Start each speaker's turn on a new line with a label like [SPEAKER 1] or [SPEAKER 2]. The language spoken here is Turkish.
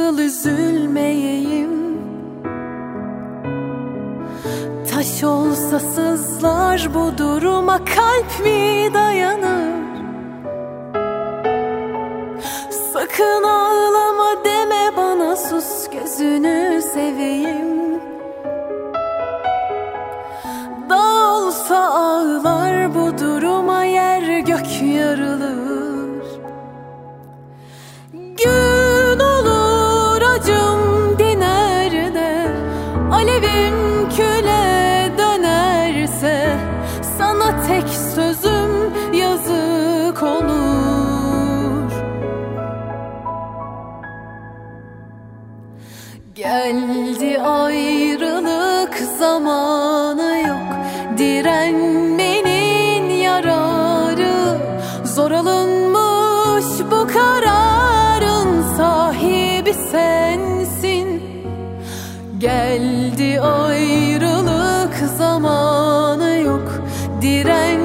[SPEAKER 1] Nasıl üzülmeyeyim? Taş olsa sızlar bu duruma, kalp mi dayanır? Sakın ağlama deme bana, sus gözünü seveyim. Dağ olsa ağlar bu duruma, yer gök yarılır. Gün olur acım diner de, alevim küle dönerse, sana tek sözüm yazık olur. Geldi ayrılık zamanı, yok direnmenin yararı. Zor alınmış bu kararın sahibi sensin. Geldi ayrılık zamanı, yok direnmenin